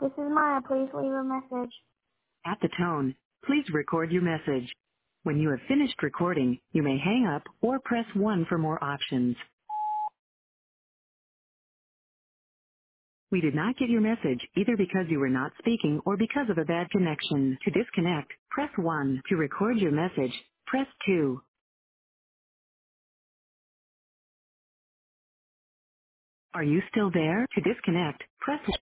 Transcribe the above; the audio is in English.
This is Maya. Please leave a message. At the tone, please record your message. When you have finished recording, you may hang up or press 1 for more options. We did not get your message either because you were not speaking or because of a bad connection. To disconnect, press 1. To record your message, press 2. Are you still there? To disconnect, press